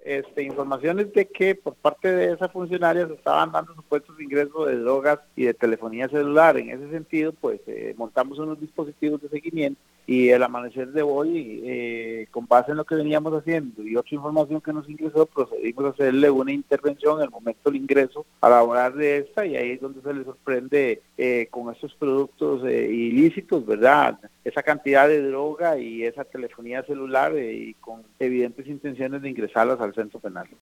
informaciones de que por parte de esa funcionaria se estaban dando supuestos ingresos de drogas y de telefonía celular. En ese sentido, pues montamos unos dispositivos de seguimiento y el amanecer de hoy, con base en lo que veníamos haciendo y otra información que nos ingresó, procedimos a hacerle una intervención en el momento del ingreso a elaborar de esta, y ahí es donde se le sorprende con estos productos ilícitos, ¿verdad? Esa cantidad de droga y esa telefonía celular y con evidentes intenciones de ingresarlas al centro penal.